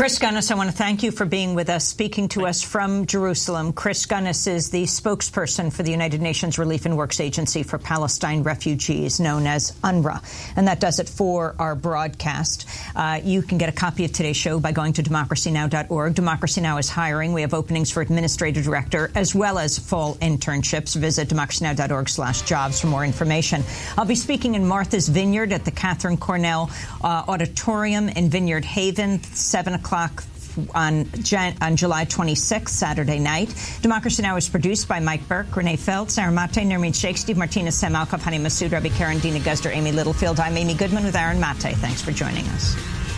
Chris Gunness, I want to thank you for being with us, speaking to us from Jerusalem. Chris Gunness is the spokesperson for the United Nations Relief and Works Agency for Palestine Refugees, known as UNRWA. And that does it for our broadcast. You can get a copy of today's show by going to democracynow.org. Democracy Now! Is hiring. We have openings for administrative director as well as fall internships. Visit democracynow.org/jobs for more information. I'll be speaking in Martha's Vineyard at the Catherine Cornell Auditorium in Vineyard Haven, 7 o'clock on July 26th, Saturday night. Democracy Now! Is produced by Mike Burke, Renee Feld, Sarah Mate, Nermeen Sheikh, Steve Martinez, Sam Alkov, Hani Massoud, Rabbi Karen, Dina Guzder, Amy Littlefield. I'm Amy Goodman with Aaron Mate. Thanks for joining us.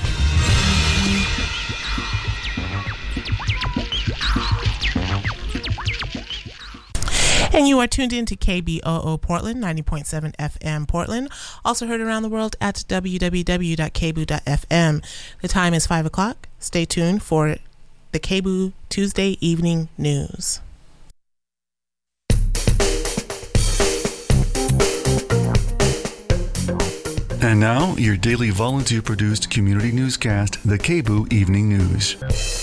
And you are tuned in to KBOO Portland, 90.7 FM Portland. Also heard around the world at www.kboo.fm. The time is 5 o'clock. Stay tuned for the KBOO Tuesday Evening News. And now, your daily volunteer-produced community newscast, the KBOO Evening News.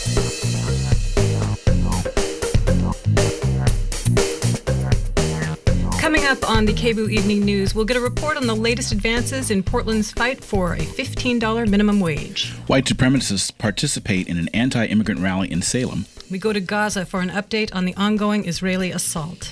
Coming up on the KBOO Evening News, we'll get a report on the latest advances in Portland's fight for a $15 minimum wage. White supremacists participate in an anti-immigrant rally in Salem. We go to Gaza for an update on the ongoing Israeli assault.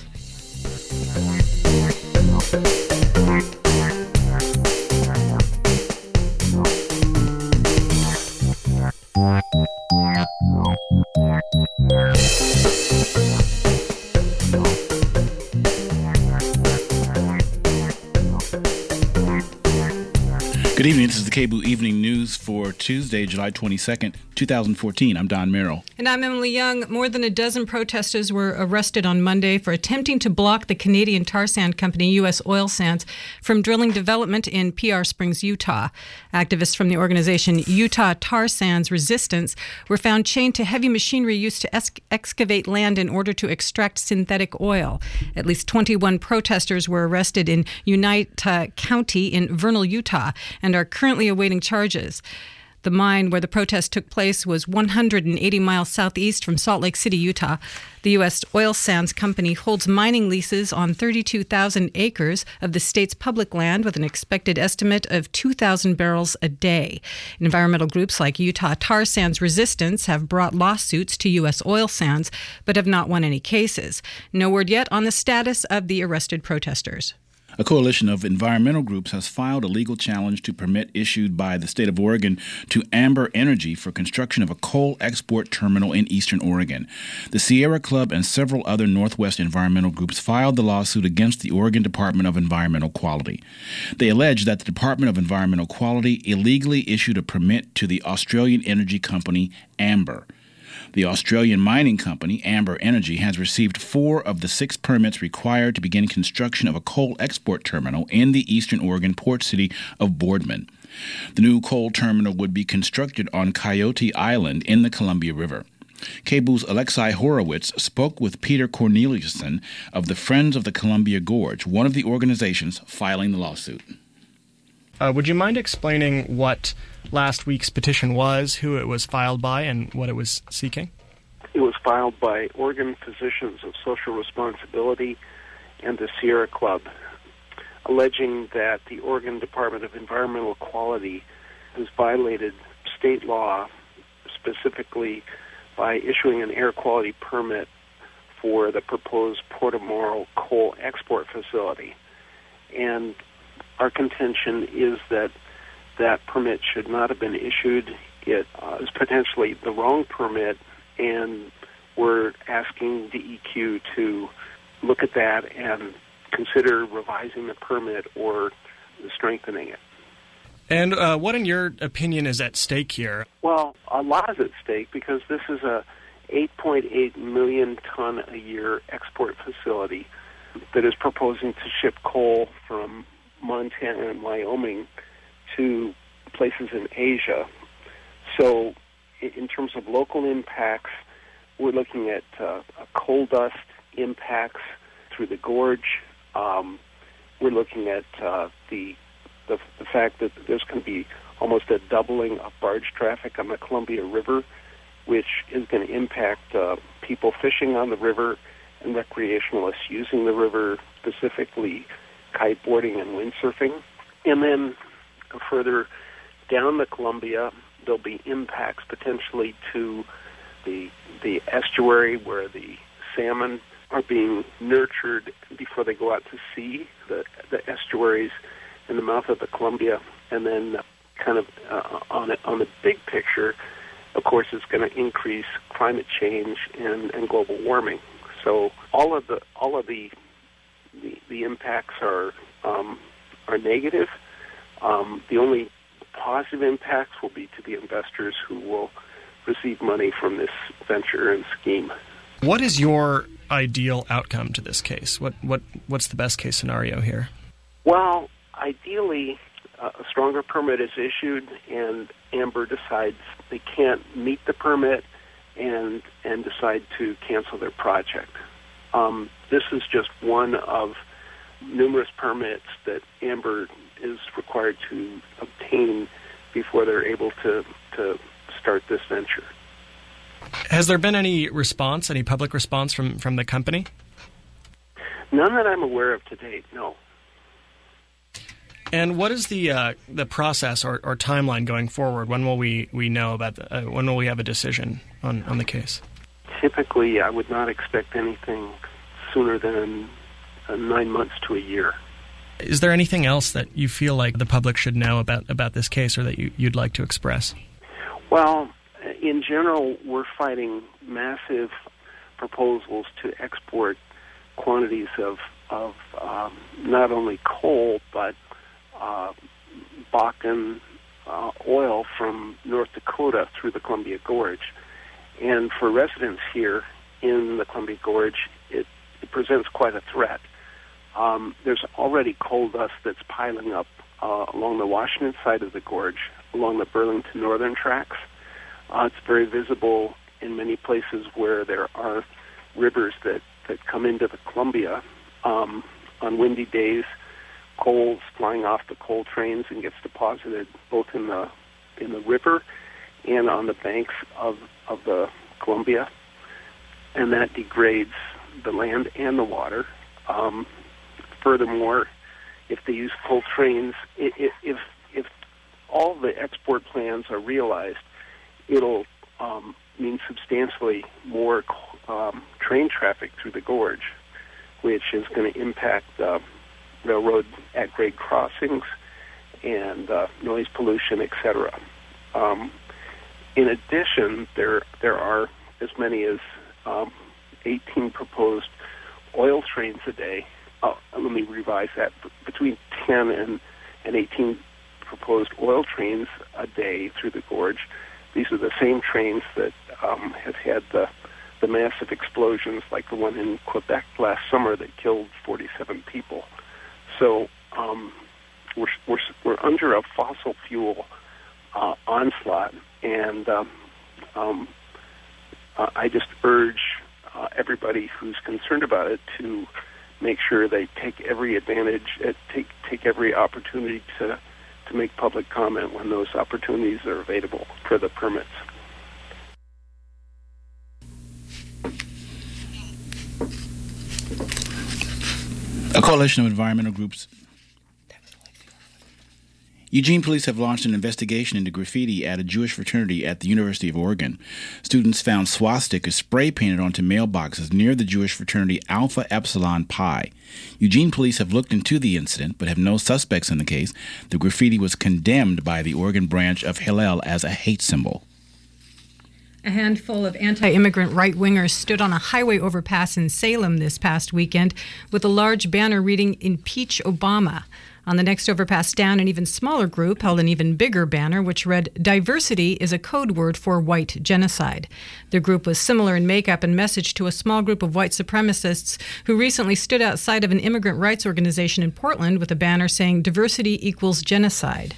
Good evening. This is the KBOO Evening News for Tuesday, July 22nd, 2014. I'm Don Merrill. And I'm Emily Young. More than a dozen protesters were arrested on Monday for attempting to block the Canadian tar sand company, U.S. Oil Sands, from drilling development in PR Springs, Utah. Activists from the organization Utah Tar Sands Resistance were found chained to heavy machinery used to excavate land in order to extract synthetic oil. At least 21 protesters were arrested in Uinta County in Vernal, Utah, and are currently awaiting charges. The mine where the protest took place was 180 miles southeast from Salt Lake City, Utah. The U.S. Oil Sands Company holds mining leases on 32,000 acres of the state's public land with an expected estimate of 2,000 barrels a day. Environmental groups like Utah Tar Sands Resistance have brought lawsuits to U.S. Oil Sands, but have not won any cases. No word yet on the status of the arrested protesters. A coalition of environmental groups has filed a legal challenge to permit issued by the state of Oregon to Amber Energy for construction of a coal export terminal in eastern Oregon. The Sierra Club and several other Northwest environmental groups filed the lawsuit against the Oregon Department of Environmental Quality. They allege that the Department of Environmental Quality illegally issued a permit to the Australian energy company Amber. The Australian mining company, Amber Energy, has received 4 of the 6 permits required to begin construction of a coal export terminal in the eastern Oregon port city of Boardman. The new coal terminal would be constructed on Coyote Island in the Columbia River. KBOO's Alexei Horowitz spoke with Peter Corneliuson of the Friends of the Columbia Gorge, one of the organizations filing the lawsuit. Would you mind explaining what last week's petition was, who it was filed by, and what it was seeking? It was filed by Oregon Physicians of Social Responsibility and the Sierra Club, alleging that the Oregon Department of Environmental Quality has violated state law, specifically by issuing an air quality permit for the proposed Portomoro coal export facility. And our contention is that that permit should not have been issued. It is potentially the wrong permit, and we're asking DEQ to look at that and consider revising the permit or strengthening it. And what, in your opinion, is at stake here? Well, a lot is at stake because this is a 8.8 million ton a year export facility that is proposing to ship coal from Montana and Wyoming to places in Asia. So in terms of local impacts, we're looking at coal dust impacts through the gorge. We're looking at the fact that there's going to be almost a doubling of barge traffic on the Columbia River which is going to impact people fishing on the river and recreationalists using the river, specifically kiteboarding and windsurfing. And then further down the Columbia, there'll be impacts potentially to the estuary where the salmon are being nurtured before they go out to sea, the estuaries in the mouth of the Columbia. And then kind of on the big picture, of course, it's going to increase climate change and global warming. So all of the impacts are negative. The only positive impacts will be to the investors who will receive money from this venture and scheme. What is your ideal outcome to this case? What's the best case scenario here? Well, ideally, a stronger permit is issued, and Amber decides they can't meet the permit and decide to cancel their project. This is just one of numerous permits that Amber is required to obtain before they're able to start this venture. Has there been any response, any public response from the company? None that I'm aware of to date, no. And what is the process or timeline going forward? When will we know about when will we have a decision on the case? Typically, I would not expect anything sooner than 9 months to a year. Is there anything else that you feel like the public should know about this case, or that you'd like to express? Well, in general, we're fighting massive proposals to export quantities of not only coal but Bakken oil from North Dakota through the Columbia Gorge. And for residents here in the Columbia Gorge, it presents quite a threat. There's already coal dust that's piling up along the Washington side of the gorge, along the Burlington Northern tracks. It's very visible in many places where there are rivers that come into the Columbia. On windy days, coal's flying off the coal trains and gets deposited both in the river and on the banks of the Columbia, and that degrades the land and the water. Furthermore, if they use coal trains, if all the export plans are realized, it'll mean substantially more train traffic through the gorge, which is going to impact railroad at-grade crossings and noise pollution, etc. In addition, there are as many as 18 proposed oil trains a day. Let me revise that. Between 10 and 18 proposed oil trains a day through the gorge. These are the same trains that have had the massive explosions like the one in Quebec last summer that killed 47 people. So we're under a fossil fuel onslaught, and I just urge everybody who's concerned about it to make sure they take every advantage, take every opportunity to make public comment when those opportunities are available for the permits. A coalition of environmental groups. Eugene police have launched an investigation into graffiti at a Jewish fraternity at the University of Oregon. Students found swastikas spray painted onto mailboxes near the Jewish fraternity Alpha Epsilon Pi. Eugene police have looked into the incident but have no suspects in the case. The graffiti was condemned by the Oregon branch of Hillel as a hate symbol. A handful of anti-immigrant right-wingers stood on a highway overpass in Salem this past weekend with a large banner reading, "Impeach Obama." On the next overpass down, an even smaller group held an even bigger banner which read, "Diversity is a code word for white genocide." The group was similar in makeup and message to a small group of white supremacists who recently stood outside of an immigrant rights organization in Portland with a banner saying, "Diversity equals genocide."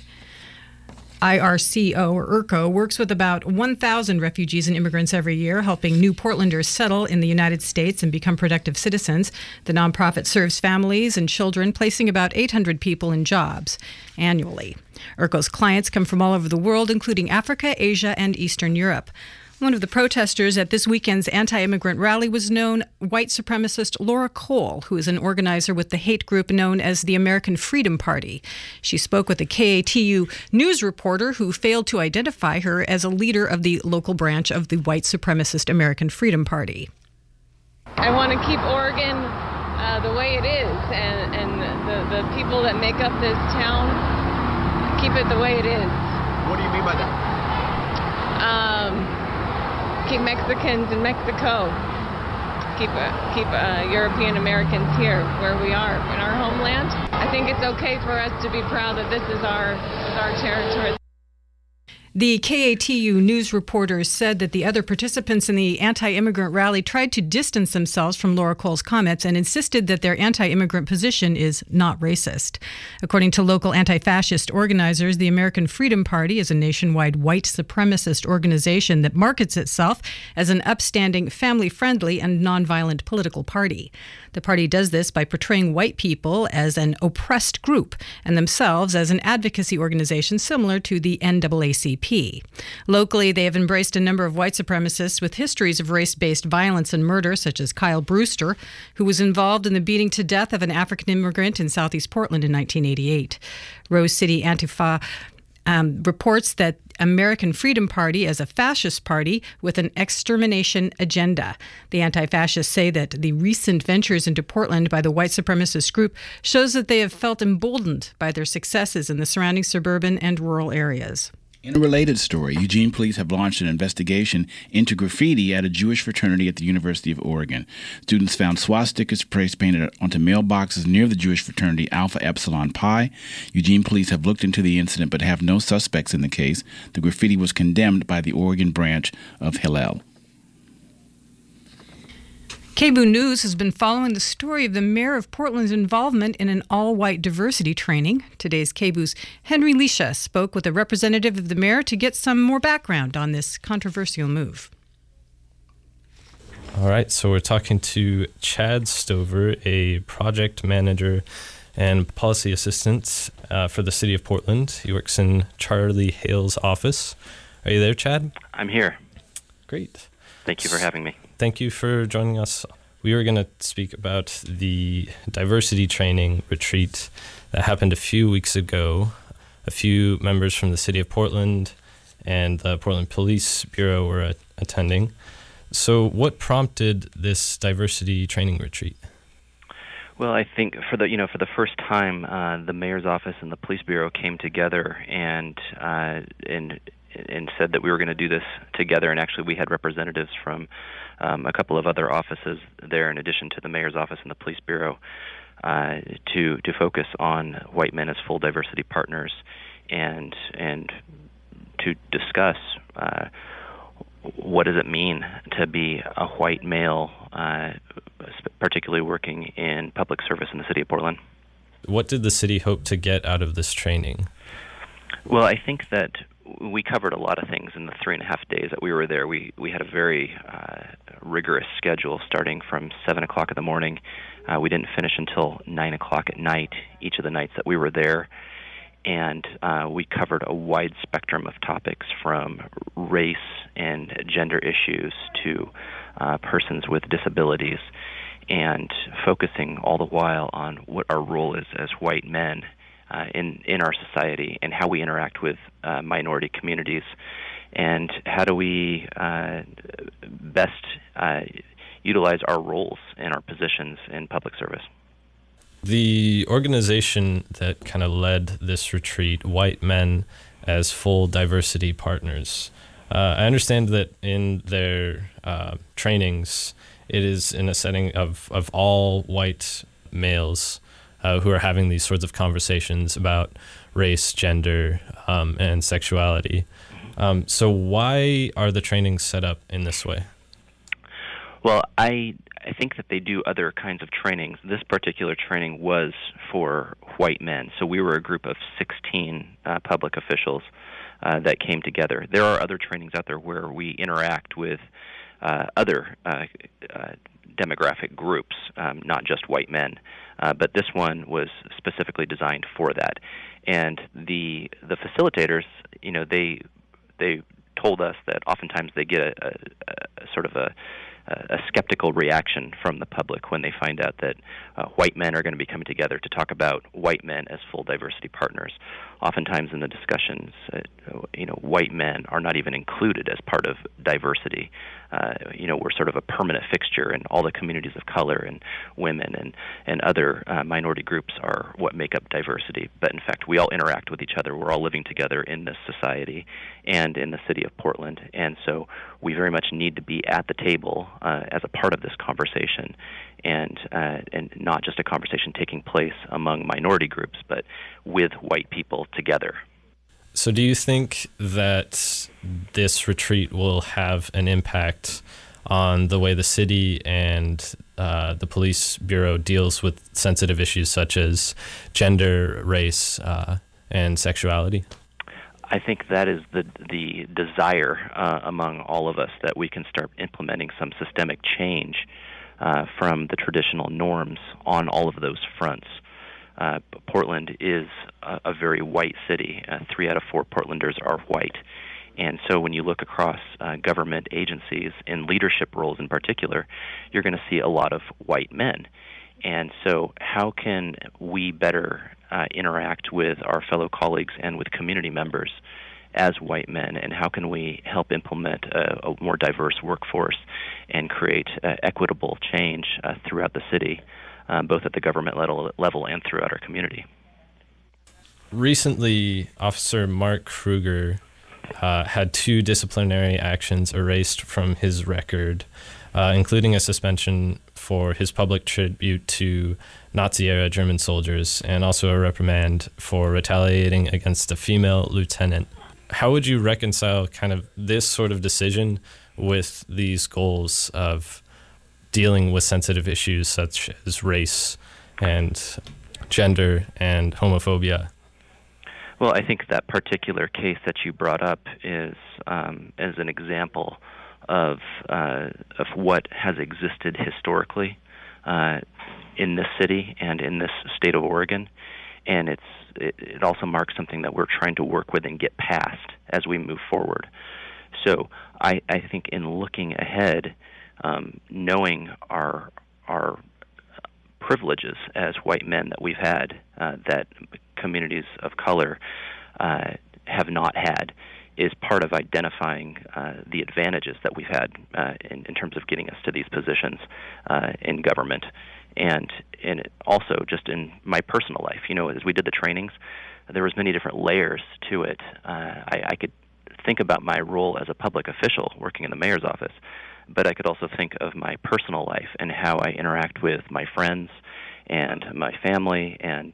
IRCO, or IRCO, works with about 1,000 refugees and immigrants every year, helping new Portlanders settle in the United States and become productive citizens. The nonprofit serves families and children, placing about 800 people in jobs annually. IRCO's clients come from all over the world, including Africa, Asia, and Eastern Europe. One of the protesters at this weekend's anti-immigrant rally was known white supremacist Laura Cole, who is an organizer with the hate group known as the American Freedom Party. She spoke with a KATU news reporter who failed to identify her as a leader of the local branch of the white supremacist American Freedom Party. I want to keep Oregon the way it is, and the people that make up this town, keep it the way it is. What do you mean by that? Keep Mexicans in Mexico. Keep European Americans here where we are in our homeland. I think it's okay for us to be proud that this is our territory. The KATU news reporters said that the other participants in the anti-immigrant rally tried to distance themselves from Laura Cole's comments and insisted that their anti-immigrant position is not racist. According to local anti-fascist organizers, the American Freedom Party is a nationwide white supremacist organization that markets itself as an upstanding, family-friendly, and nonviolent political party. The party does this by portraying white people as an oppressed group and themselves as an advocacy organization similar to the NAACP. Locally, they have embraced a number of white supremacists with histories of race-based violence and murder, such as Kyle Brewster, who was involved in the beating to death of an African immigrant in Southeast Portland in 1988. Rose City Antifa reports that American Freedom Party as a fascist party with an extermination agenda. The anti-fascists say that the recent ventures into Portland by the white supremacist group shows that they have felt emboldened by their successes in the surrounding suburban and rural areas. In a related story, Eugene police have launched an investigation into graffiti at a Jewish fraternity at the University of Oregon. Students found swastikas painted onto mailboxes near the Jewish fraternity Alpha Epsilon Pi. Eugene police have looked into the incident but have no suspects in the case. The graffiti was condemned by the Oregon branch of Hillel. KBOO News has been following the story of the mayor of Portland's involvement in an all-white diversity training. Today's KBOO's Henry Lisha spoke with a representative of the mayor to get some more background on this controversial move. All right, so we're talking to Chad Stover, a project manager and policy assistant for the city of Portland. He works in Charlie Hale's office. Are you there, Chad? I'm here. Great. Thank you for having me. Thank you for joining us. We were going to speak about the diversity training retreat that happened a few weeks ago. A few members from the city of Portland and the Portland Police Bureau were attending. So what prompted this diversity training retreat? Well, I think for the first time, the mayor's office and the police bureau came together and said that we were going to do this together. And actually, we had representatives from a couple of other offices there, in addition to the mayor's office and the police bureau, to focus on white men as full diversity partners, and to discuss what does it mean to be a white male, particularly working in public service in the city of Portland. What did the city hope to get out of this training? Well, I think that we covered a lot of things in the 3.5 days that we were there. We had a very rigorous schedule starting from 7 o'clock in the morning. We didn't finish until 9 o'clock at night, each of the nights that we were there. And we covered a wide spectrum of topics, from race and gender issues to persons with disabilities, and focusing all the while on what our role is as white men in our society, and how we interact with minority communities, and how do we best utilize our roles and our positions in public service. The organization that kind of led this retreat, White Men as Full Diversity Partners, I understand that in their trainings, it is in a setting of all white males who are having these sorts of conversations about race, gender, and sexuality. So why are the trainings set up in this way? Well, I think that they do other kinds of trainings. This particular training was for white men. So we were a group of 16 public officials that came together. There are other trainings out there where we interact with other demographic groups, not just white men. But this one was specifically designed for that. And the facilitators, they told us that oftentimes they get a sort of a skeptical reaction from the public when they find out that white men are going to be coming together to talk about white men as full diversity partners. Oftentimes in the discussions, white men are not even included as part of diversity. We're sort of a permanent fixture, and all the communities of color and women and other minority groups are what make up diversity. But in fact, we all interact with each other. We're all living together in this society and in the city of Portland. And so we very much need to be at the table as a part of this conversation, and not just a conversation taking place among minority groups, but with white people together. So do you think that this retreat will have an impact on the way the city and the police bureau deals with sensitive issues such as gender, race, and sexuality? I think that is the desire among all of us, that we can start implementing some systemic change from the traditional norms on all of those fronts. Portland is a very white city. 3 out of 4 Portlanders are white. And so when you look across government agencies, in leadership roles in particular, you're going to see a lot of white men. And so how can we better interact with our fellow colleagues and with community members as white men, and how can we help implement a more diverse workforce and create equitable change throughout the city, both at the government level and throughout our community? Recently, Officer Mark Kruger had 2 disciplinary actions erased from his record, including a suspension for his public tribute to Nazi-era German soldiers, and also a reprimand for retaliating against a female lieutenant. How would you reconcile kind of this sort of decision with these goals of dealing with sensitive issues such as race and gender and homophobia? Well, I think that particular case that you brought up is an example of what has existed historically in this city and in this state of Oregon, and it also marks something that we're trying to work with and get past as we move forward. So I think in looking ahead, knowing our privileges as white men that we've had, that communities of color have not had, is part of identifying the advantages that we've had in terms of getting us to these positions in government. And also just in my personal life, as we did the trainings, there was many different layers to it. I could think about my role as a public official working in the mayor's office, but I could also think of my personal life and how I interact with my friends and my family and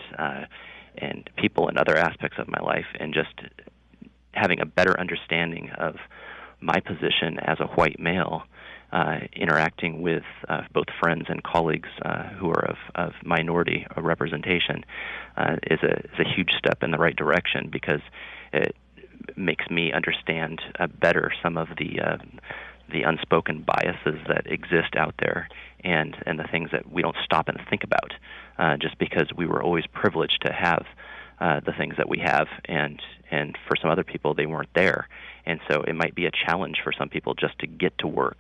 people in other aspects of my life, and just having a better understanding of my position as a white male, interacting with both friends and colleagues who are of minority representation, is a huge step in the right direction, because it makes me understand better some of the unspoken biases that exist out there, and the things that we don't stop and think about, just because we were always privileged to have the things that we have, and for some other people they weren't there. And so it might be a challenge for some people just to get to work,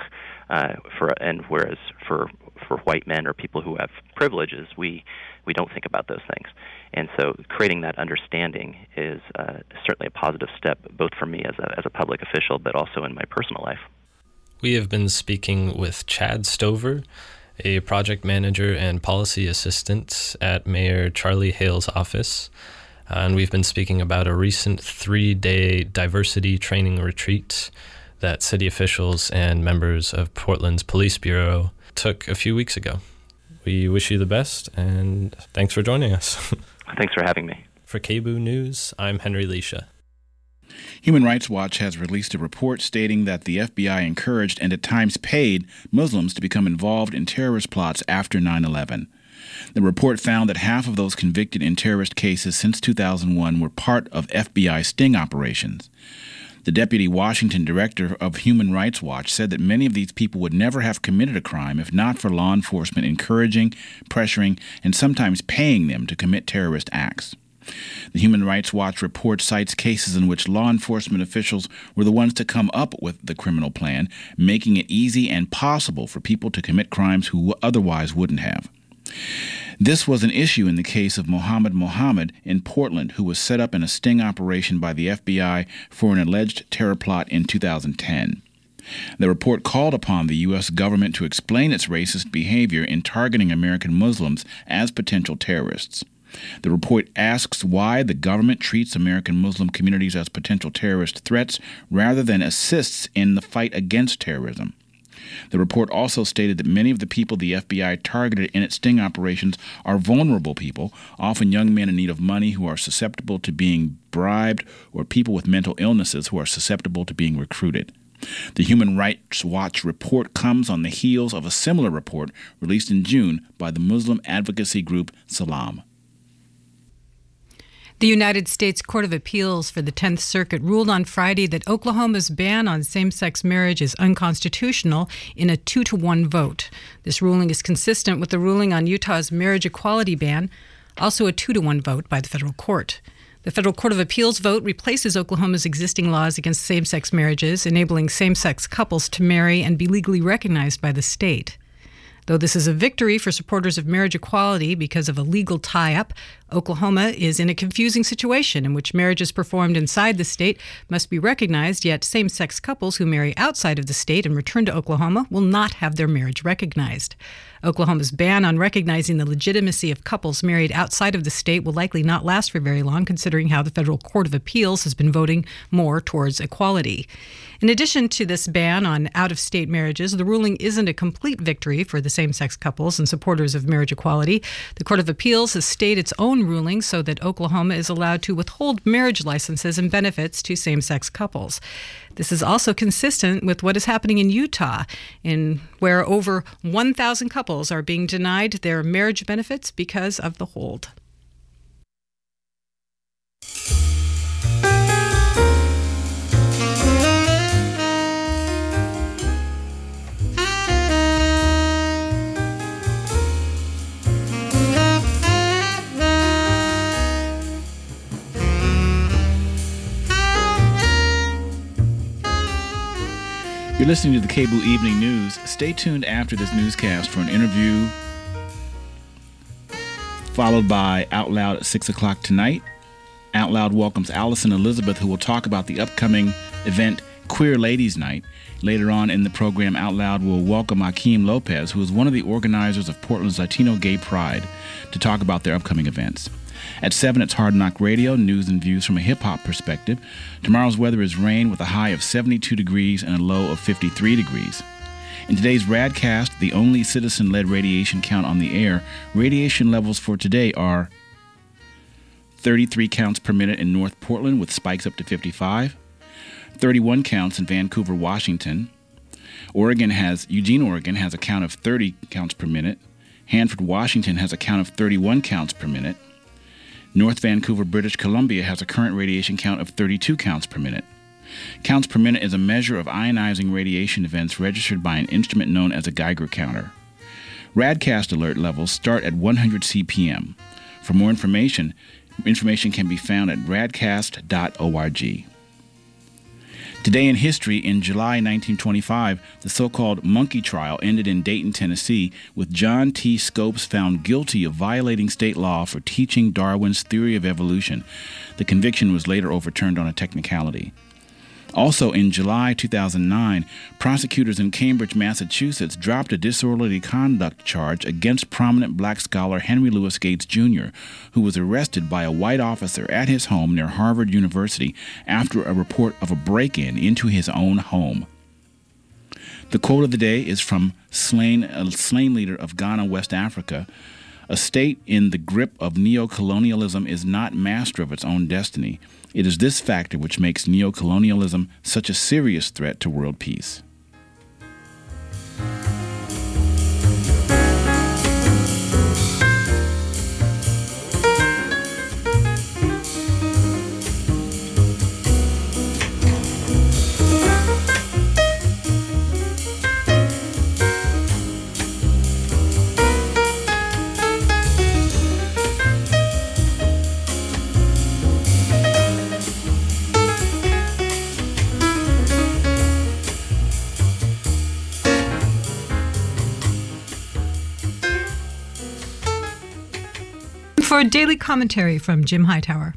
whereas for white men or people who have privileges, we don't think about those things. And so creating that understanding is certainly a positive step, both for me as a public official, but also in my personal life. We have been speaking with Chad Stover, a project manager and policy assistant at Mayor Charlie Hale's office. And we've been speaking about a recent 3-day diversity training retreat that city officials and members of Portland's Police Bureau took a few weeks ago. We wish you the best, and thanks for joining us. Thanks for having me. For KBOO News, I'm Henry Leisha. Human Rights Watch has released a report stating that the FBI encouraged and at times paid Muslims to become involved in terrorist plots after 9/11. The report found that half of those convicted in terrorist cases since 2001 were part of FBI sting operations. The deputy Washington director of Human Rights Watch said that many of these people would never have committed a crime if not for law enforcement encouraging, pressuring, and sometimes paying them to commit terrorist acts. The Human Rights Watch report cites cases in which law enforcement officials were the ones to come up with the criminal plan, making it easy and possible for people to commit crimes who otherwise wouldn't have. This was an issue in the case of Mohammed in Portland, who was set up in a sting operation by the FBI for an alleged terror plot in 2010. The report called upon the U.S. government to explain its racist behavior in targeting American Muslims as potential terrorists. The report asks why the government treats American Muslim communities as potential terrorist threats rather than assists in the fight against terrorism. The report also stated that many of the people the FBI targeted in its sting operations are vulnerable people, often young men in need of money who are susceptible to being bribed, or people with mental illnesses who are susceptible to being recruited. The Human Rights Watch report comes on the heels of a similar report released in June by the Muslim advocacy group Salam. The United States Court of Appeals for the 10th Circuit ruled on Friday that Oklahoma's ban on same-sex marriage is unconstitutional in a 2-1 vote. This ruling is consistent with the ruling on Utah's marriage equality ban, also a 2-1 vote by the federal court. The Federal Court of Appeals vote replaces Oklahoma's existing laws against same-sex marriages, enabling same-sex couples to marry and be legally recognized by the state. Though this is a victory for supporters of marriage equality because of a legal tie-up, Oklahoma is in a confusing situation in which marriages performed inside the state must be recognized, yet same-sex couples who marry outside of the state and return to Oklahoma will not have their marriage recognized. Oklahoma's ban on recognizing the legitimacy of couples married outside of the state will likely not last for very long, considering how the Federal Court of Appeals has been voting more towards equality. In addition to this ban on out-of-state marriages, the ruling isn't a complete victory for the same-sex couples and supporters of marriage equality. The Court of Appeals has stayed its own ruling so that Oklahoma is allowed to withhold marriage licenses and benefits to same-sex couples. This is also consistent with what is happening in Utah, where over 1,000 couples are being denied their marriage benefits because of the hold. You're listening to the KBOO Evening News. Stay tuned after this newscast for an interview followed by Out Loud at 6 o'clock tonight. Out Loud welcomes Allison Elizabeth, who will talk about the upcoming event Queer Ladies Night. Later on in the program, Out Loud will welcome Akeem Lopez, who is one of the organizers of Portland's Latino Gay Pride, to talk about their upcoming events. At 7, it's Hard Knock Radio, news and views from a hip-hop perspective. Tomorrow's weather is rain with a high of 72 degrees and a low of 53 degrees. In today's Radcast, the only citizen-led radiation count on the air, radiation levels for today are 33 counts per minute in North Portland with spikes up to 55, 31 counts in Vancouver, Washington. Eugene, Oregon has a count of 30 counts per minute. Hanford, Washington has a count of 31 counts per minute. North Vancouver, British Columbia has a current radiation count of 32 counts per minute. Counts per minute is a measure of ionizing radiation events registered by an instrument known as a Geiger counter. Radcast alert levels start at 100 CPM. For more information can be found at radcast.org. Today in history, in July 1925, the so-called monkey trial ended in Dayton, Tennessee, with John T. Scopes found guilty of violating state law for teaching Darwin's theory of evolution. The conviction was later overturned on a technicality. Also in July 2009, prosecutors in Cambridge, Massachusetts dropped a disorderly conduct charge against prominent black scholar Henry Louis Gates, Jr., who was arrested by a white officer at his home near Harvard University after a report of a break-in into his own home. The quote of the day is from a slain leader of Ghana, West Africa. A state in the grip of neocolonialism is not master of its own destiny. It is this factor which makes neocolonialism such a serious threat to world peace. for a daily commentary from Jim Hightower.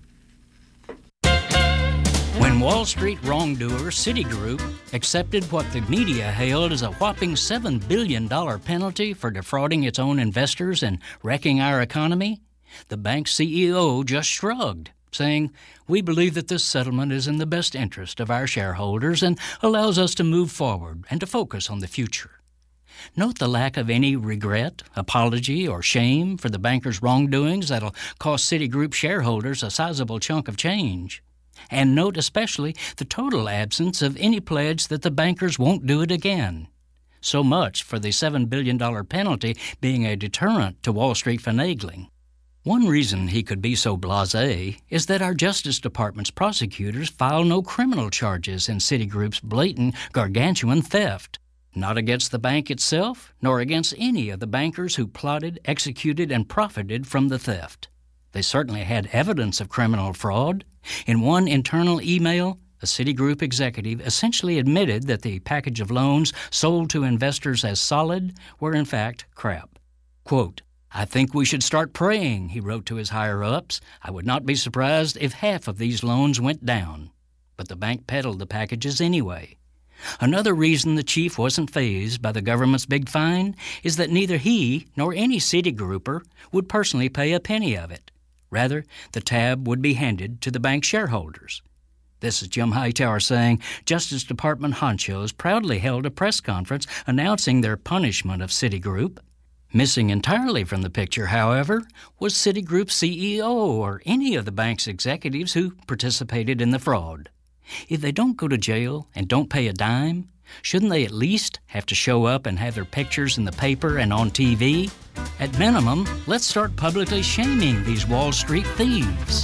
When Wall Street wrongdoer Citigroup accepted what the media hailed as a whopping $7 billion penalty for defrauding its own investors and wrecking our economy, the bank's CEO just shrugged, saying, "We believe that this settlement is in the best interest of our shareholders and allows us to move forward and to focus on the future." Note the lack of any regret, apology, or shame for the banker's wrongdoings that'll cost Citigroup shareholders a sizable chunk of change. And note especially the total absence of any pledge that the bankers won't do it again. So much for the $7 billion penalty being a deterrent to Wall Street finagling. One reason he could be so blasé is that our Justice Department's prosecutors file no criminal charges in Citigroup's blatant, gargantuan theft. Not against the bank itself, nor against any of the bankers who plotted, executed, and profited from the theft. They certainly had evidence of criminal fraud. In one internal email, a Citigroup executive essentially admitted that the package of loans sold to investors as solid were in fact crap. Quote, "I think we should start praying," he wrote to his higher-ups. "I would not be surprised if half of these loans went down." But the bank peddled the packages anyway. Another reason the chief wasn't fazed by the government's big fine is that neither he nor any Citigrouper would personally pay a penny of it. Rather, the tab would be handed to the bank shareholders. This is Jim Hightower saying Justice Department honchos proudly held a press conference announcing their punishment of Citigroup. Missing entirely from the picture, however, was Citigroup's CEO or any of the bank's executives who participated in the fraud. If they don't go to jail and don't pay a dime, shouldn't they at least have to show up and have their pictures in the paper and on TV? At minimum, let's start publicly shaming these Wall Street thieves.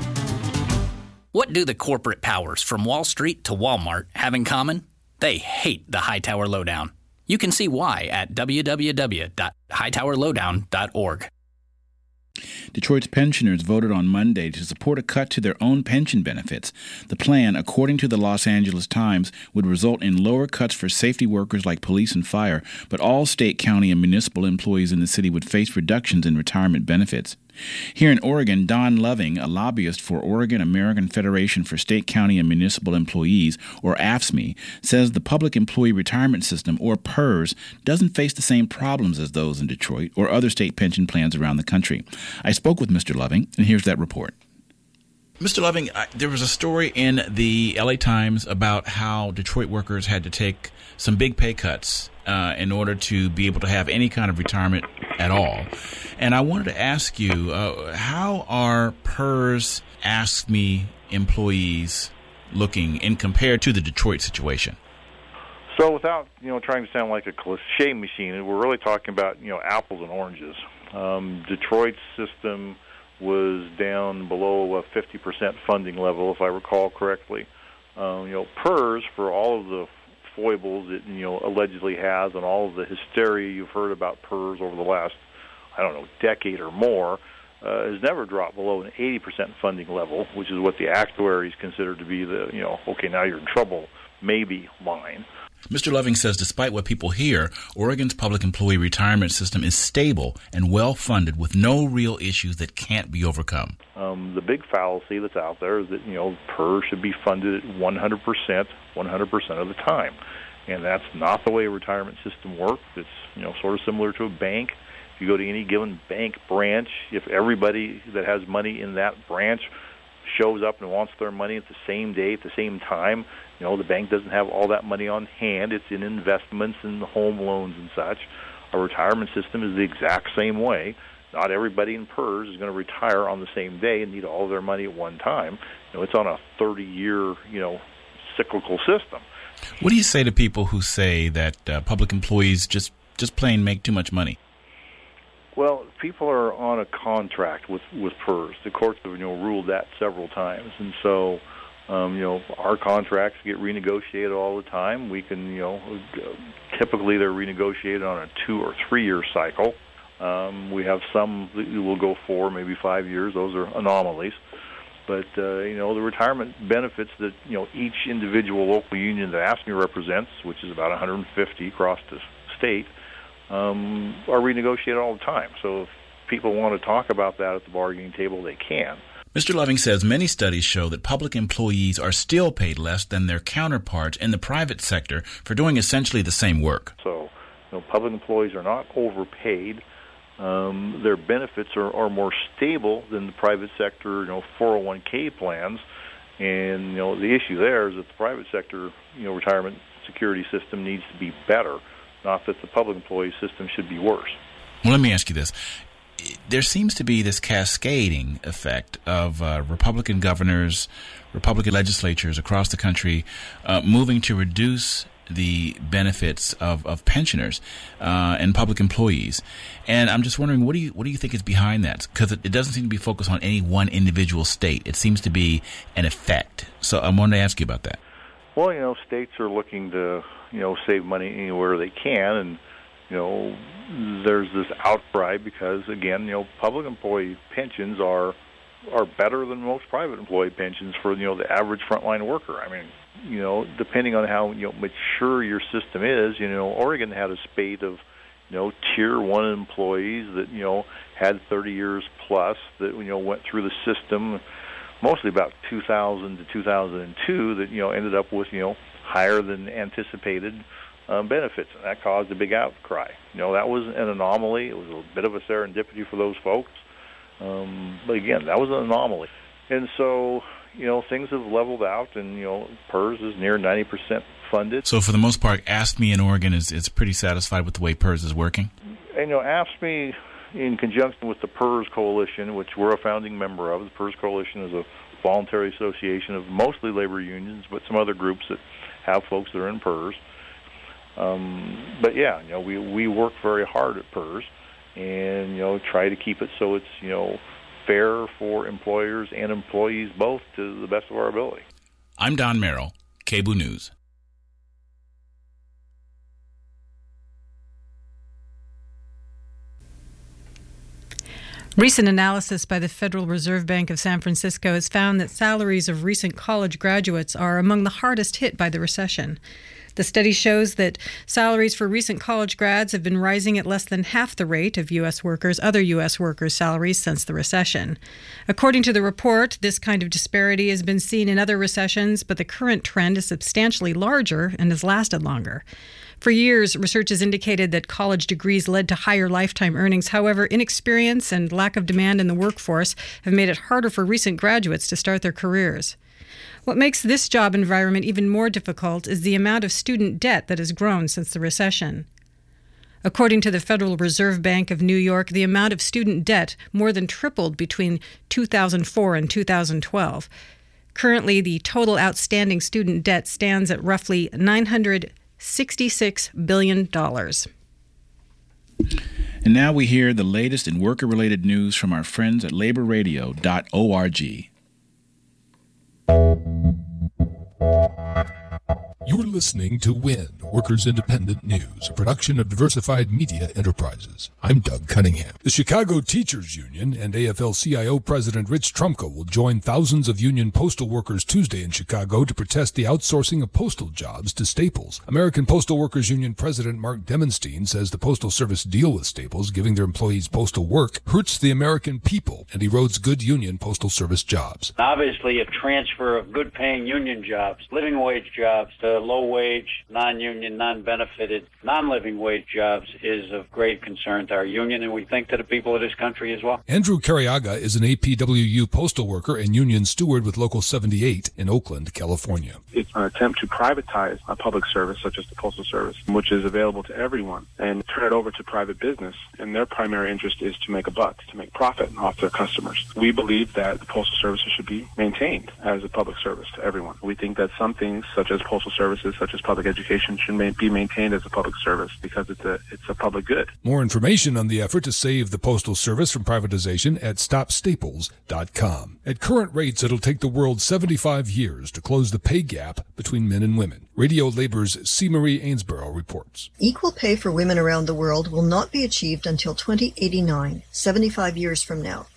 What do the corporate powers from Wall Street to Walmart have in common? They hate the Hightower Lowdown. You can see why at www.hightowerlowdown.org. Detroit's pensioners voted on Monday to support a cut to their own pension benefits. The plan, according to the Los Angeles Times, would result in lower cuts for safety workers like police and fire, but all state, county, and municipal employees in the city would face reductions in retirement benefits. Here in Oregon, Don Loving, a lobbyist for Oregon American Federation for State, County, and Municipal Employees, or AFSCME, says the Public Employee Retirement System, or PERS, doesn't face the same problems as those in Detroit or other state pension plans around the country. I spoke with Mr. Loving, and here's that report. Mr. Loving, there was a story in the LA Times about how Detroit workers had to take some big pay cuts in order to be able to have any kind of retirement at all. And I wanted to ask you, how are PERS AFSCME employees looking in compared to the Detroit situation? So without, trying to sound like a cliche machine, we're really talking about, apples and oranges. Detroit's system was down below a 50% funding level, if I recall correctly. PERS, for all of the foibles it allegedly has and all of the hysteria you've heard about PERS over the last, decade or more, has never dropped below an 80% funding level, which is what the actuaries consider to be the, okay, now you're in trouble, maybe line. Mr. Loving says despite what people hear, Oregon's public employee retirement system is stable and well-funded with no real issues that can't be overcome. The big fallacy that's out there is that, PERS should be funded at 100% of the time. And that's not the way a retirement system works. It's, sort of similar to a bank. If you go to any given bank branch, if everybody that has money in that branch shows up and wants their money at the same day, at the same time, the bank doesn't have all that money on hand. It's in investments and home loans and such. A retirement system is the exact same way. Not everybody in PERS is going to retire on the same day and need all of their money at one time. It's on a 30-year, cyclical system. What do you say to people who say that public employees just plain make too much money? Well, people are on a contract with PERS. The courts have ruled that several times, and so our contracts get renegotiated all the time. We can typically they're renegotiated on a 2 or 3 year cycle. We have some that will go 4, maybe 5 years. Those are anomalies. But the retirement benefits that each individual local union that AFSCME represents, which is about 150 across the state, are renegotiated all the time. So people want to talk about that at the bargaining table, they can. Mr. Loving says many studies show that public employees are still paid less than their counterparts in the private sector for doing essentially the same work. So, public employees are not overpaid. Their benefits are more stable than the private sector, 401k plans. And, the issue there is that the private sector, retirement security system needs to be better, not that the public employee system should be worse. Well, let me ask you this. There seems to be this cascading effect of Republican governors, Republican legislatures across the country moving to reduce the benefits of pensioners and public employees. And I'm just wondering, what do you think is behind that? Because it doesn't seem to be focused on any one individual state. It seems to be an effect. So I wanted to ask you about that. Well, states are looking to, save money anywhere they can, and there's this outcry because, again, public employee pensions are better than most private employee pensions for, the average frontline worker. I mean, depending on how, mature your system is, Oregon had a spate of, Tier 1 employees that, had 30 years plus that, went through the system, mostly about 2000 to 2002, that, ended up with, higher than anticipated benefits, and that caused a big outcry. That was an anomaly. It was a bit of a serendipity for those folks. But again, that was an anomaly. And so, things have leveled out, and, PERS is near 90% funded. So for the most part, AFSCME in Oregon is pretty satisfied with the way PERS is working? And, AFSCME, in conjunction with the PERS Coalition, which we're a founding member of, the PERS Coalition is a voluntary association of mostly labor unions, but some other groups that have folks that are in PERS. But yeah, we work very hard at PERS and, try to keep it so it's, fair for employers and employees both to the best of our ability. I'm Don Merrill, KBOO News. Recent analysis by the Federal Reserve Bank of San Francisco has found that salaries of recent college graduates are among the hardest hit by the recession. The study shows that salaries for recent college grads have been rising at less than half the rate of other U.S. workers' salaries since the recession. According to the report, this kind of disparity has been seen in other recessions, but the current trend is substantially larger and has lasted longer. For years, research has indicated that college degrees led to higher lifetime earnings. However, inexperience and lack of demand in the workforce have made it harder for recent graduates to start their careers. What makes this job environment even more difficult is the amount of student debt that has grown since the recession. According to the Federal Reserve Bank of New York, the amount of student debt more than tripled between 2004 and 2012. Currently, the total outstanding student debt stands at roughly $966 billion. And now we hear the latest in worker-related news from our friends at laborradio.org. You're listening to WIN, Workers Independent News, a production of Diversified Media Enterprises. I'm Doug Cunningham. The Chicago Teachers Union and AFL-CIO President Rich Trumka will join thousands of union postal workers Tuesday in Chicago to protest the outsourcing of postal jobs to Staples. American Postal Workers Union President Mark Demenstein says the Postal Service deal with Staples, giving their employees postal work, hurts the American people and erodes good union postal service jobs. Obviously, a transfer of good-paying union jobs, living wage jobs, to low-wage, non-union, non-benefited, non-living wage jobs is of great concern to our union, and we think to the people of this country as well. Andrew Cariaga is an APWU postal worker and union steward with Local 78 in Oakland, California. It's an attempt to privatize a public service such as the Postal Service, which is available to everyone, and turn it over to private business, and their primary interest is to make a buck, to make profit off their customers. We believe that the Postal Service should be maintained as a public service to everyone. We think that some things, such as postal services, such as public education, should be maintained as a public service because it's a public good. More information on the effort to save the Postal Service from privatization at StopStaples.com. At current rates, it'll take the world 75 years to close the pay gap between men and women. Radio Labor's C. Marie Ainsborough reports. Equal pay for women around the world will not be achieved until 2089, 75 years from now,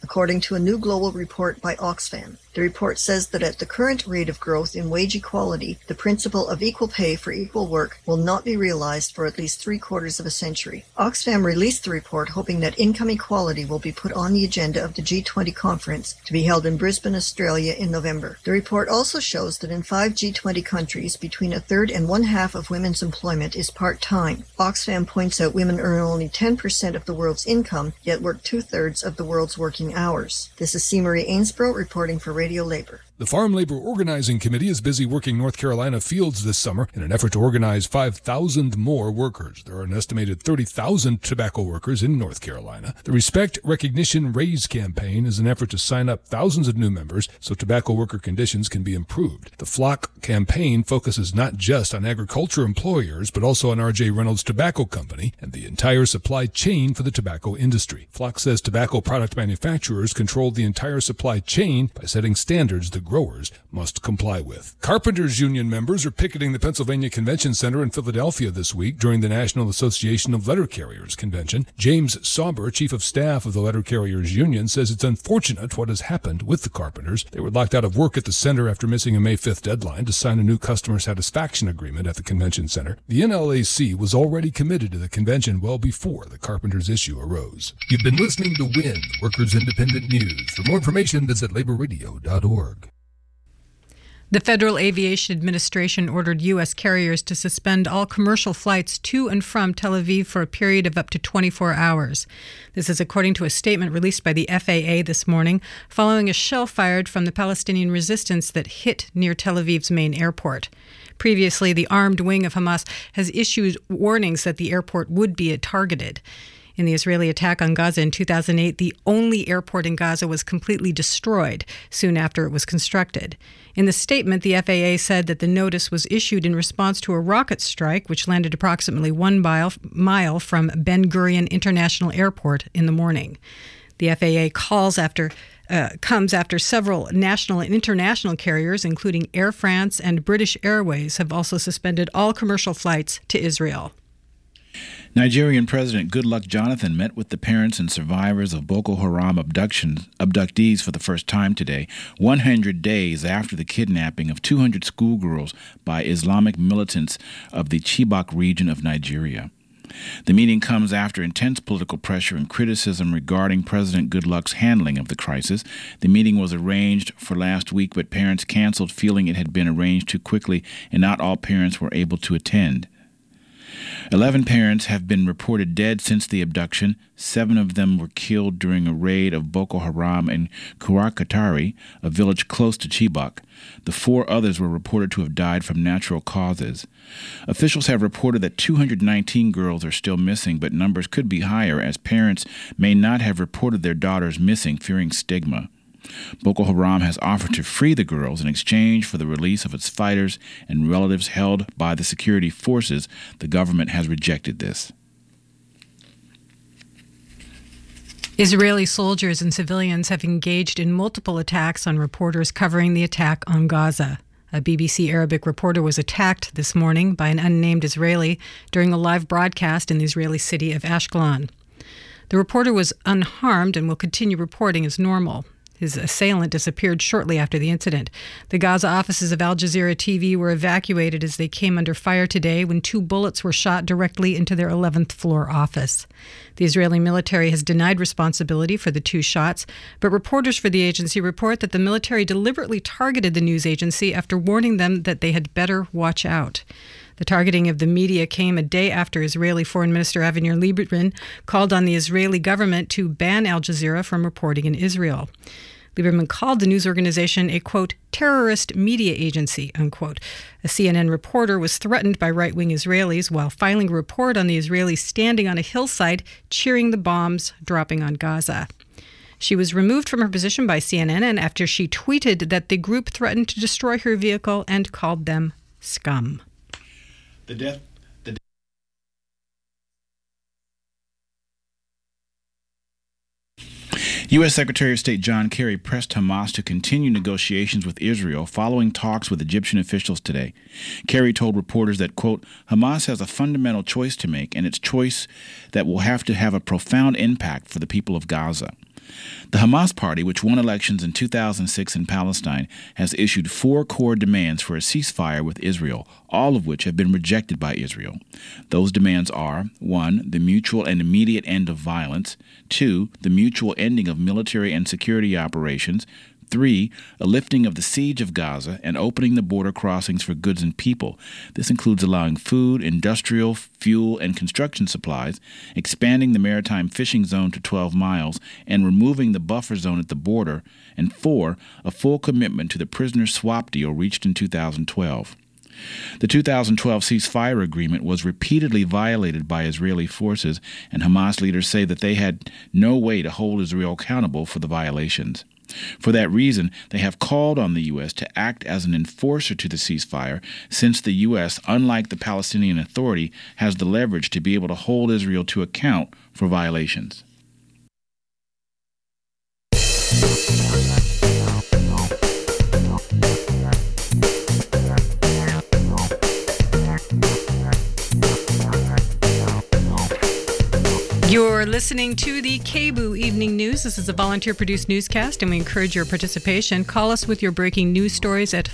according to a new global report by Oxfam. The report says that at the current rate of growth in wage equality, the principle of equal pay for equal work will not be realized for at least 3/4 of a century. Oxfam released the report hoping that income equality will be put on the agenda of the G20 conference to be held in Brisbane, Australia in November. The report also shows that in 5 G20 countries, between a third and one-half of women's employment is part-time. Oxfam points out women earn only 10% of the world's income, yet work 2/3 of the world's working hours. This is C. Marie Ainsborough reporting for Radio Labor. The Farm Labor Organizing Committee is busy working North Carolina fields this summer in an effort to organize 5,000 more workers. There are an estimated 30,000 tobacco workers in North Carolina. The Respect, Recognition, Raise campaign is an effort to sign up thousands of new members so tobacco worker conditions can be improved. The Flock campaign focuses not just on agriculture employers, but also on R.J. Reynolds Tobacco Company and the entire supply chain for the tobacco industry. Flock says tobacco product manufacturers control the entire supply chain by setting standards the growers must comply with. Carpenters Union members are picketing the Pennsylvania Convention Center in Philadelphia this week during the National Association of Letter Carriers convention. James Sauber, chief of staff of the Letter Carriers Union, says it's unfortunate what has happened with the carpenters. They were locked out of work at the center after missing a May 5th deadline to sign a new customer satisfaction agreement at the convention center. The NLAC was already committed to the convention well before the carpenters issue arose. You've been listening to WIN, Workers Independent News. For more information, visit laborradio.org. The Federal Aviation Administration ordered U.S. carriers to suspend all commercial flights to and from Tel Aviv for a period of up to 24 hours. This is according to a statement released by the FAA this morning, following a shell fired from the Palestinian resistance that hit near Tel Aviv's main airport. Previously, the armed wing of Hamas has issued warnings that the airport would be targeted. In the Israeli attack on Gaza in 2008, the only airport in Gaza was completely destroyed soon after it was constructed. In the statement, the FAA said that the notice was issued in response to a rocket strike, which landed approximately 1 mile from Ben Gurion International Airport in the morning. The FAA comes after several national and international carriers, including Air France and British Airways, have also suspended all commercial flights to Israel. Nigerian President Goodluck Jonathan met with the parents and survivors of Boko Haram abductees for the first time today, 100 days after the kidnapping of 200 schoolgirls by Islamic militants of the Chibok region of Nigeria. The meeting comes after intense political pressure and criticism regarding President Goodluck's handling of the crisis. The meeting was arranged for last week, but parents canceled, feeling it had been arranged too quickly and not all parents were able to attend. 11 parents have been reported dead since the abduction. 7 of them were killed during a raid of Boko Haram in Kurakatari, a village close to Chibok. The 4 others were reported to have died from natural causes. Officials have reported that 219 girls are still missing, but numbers could be higher as parents may not have reported their daughters missing, fearing stigma. Boko Haram has offered to free the girls in exchange for the release of its fighters and relatives held by the security forces. The government has rejected this. Israeli soldiers and civilians have engaged in multiple attacks on reporters covering the attack on Gaza. A BBC Arabic reporter was attacked this morning by an unnamed Israeli during a live broadcast in the Israeli city of Ashkelon. The reporter was unharmed and will continue reporting as normal. His assailant disappeared shortly after the incident. The Gaza offices of Al Jazeera TV were evacuated as they came under fire today when 2 bullets were shot directly into their 11th floor office. The Israeli military has denied responsibility for the 2 shots, but reporters for the agency report that the military deliberately targeted the news agency after warning them that they had better watch out. The targeting of the media came a day after Israeli Foreign Minister Avigdor Lieberman called on the Israeli government to ban Al Jazeera from reporting in Israel. Lieberman called the news organization a, quote, terrorist media agency, unquote. A CNN reporter was threatened by right-wing Israelis while filing a report on the Israelis standing on a hillside cheering the bombs dropping on Gaza. She was removed from her position by CNN after she tweeted that the group threatened to destroy her vehicle and called them scum. U.S. Secretary of State John Kerry pressed Hamas to continue negotiations with Israel following talks with Egyptian officials today. Kerry told reporters that, quote, Hamas has a fundamental choice to make, and it's choice that will have to have a profound impact for the people of Gaza. The Hamas Party, which won elections in 2006 in Palestine, has issued 4 core demands for a ceasefire with Israel, all of which have been rejected by Israel. Those demands are 1. The mutual and immediate end of violence, 2. The mutual ending of military and security operations, 3. A lifting of the siege of Gaza and opening the border crossings for goods and people. This includes allowing food, industrial, fuel, and construction supplies, expanding the maritime fishing zone to 12 miles, and removing the buffer zone at the border. And 4. A full commitment to the prisoner swap deal reached in 2012. The 2012 ceasefire agreement was repeatedly violated by Israeli forces, and Hamas leaders say that they had no way to hold Israel accountable for the violations. For that reason, they have called on the U.S. to act as an enforcer to the ceasefire, since the U.S., unlike the Palestinian Authority, has the leverage to be able to hold Israel to account for violations. You're listening to the KBOO Evening News. This is a volunteer-produced newscast, and we encourage your participation. Call us with your breaking news stories at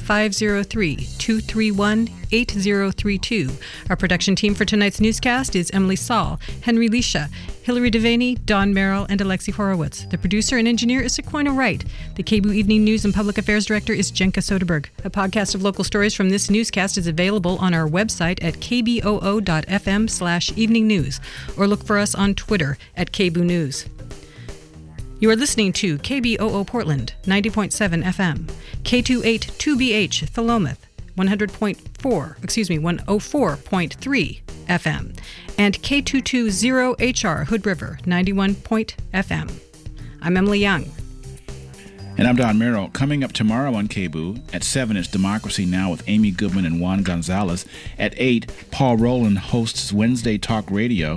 503-231-8032. Our production team for tonight's newscast is Emily Saul, Henry Lisha, Hillary Devaney, Don Merrill, and Alexi Horowitz. The producer and engineer is Sequoia Wright. The KBOO Evening News and Public Affairs Director is Jenka Soderberg. A podcast of local stories from this newscast is available on our website at kboo.fm/evening news, or look for us on Twitter at KBOO News. You are listening to KBOO Portland, 90.7 FM, K282BH Philomath, 104.3 FM, and K220HR Hood River, 91. FM. I'm Emily Young. And I'm Don Merrill. Coming up tomorrow on KBOO, at 7 is Democracy Now! With Amy Goodman and Juan Gonzalez. At 8, Paul Rowland hosts Wednesday Talk Radio.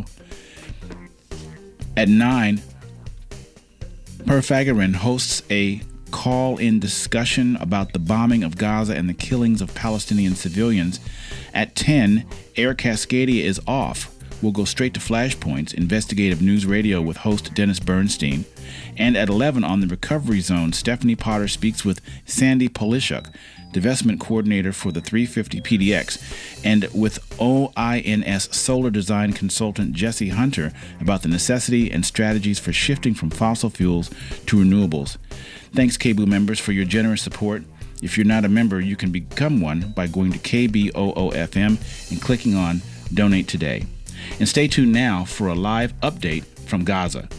At 9, Per Fagarin hosts a call-in discussion about the bombing of Gaza and the killings of Palestinian civilians. At 10, Air Cascadia is off. We'll go straight to Flashpoints, investigative news radio with host Dennis Bernstein. And at 11 on the Recovery Zone, Stephanie Potter speaks with Sandy Polishuk, divestment coordinator for the 350 PDX, and with OINS solar design consultant Jesse Hunter about the necessity and strategies for shifting from fossil fuels to renewables. Thanks, KBOO members, for your generous support. If you're not a member, you can become one by going to KBOO-FM and clicking on Donate Today. And stay tuned now for a live update from Gaza.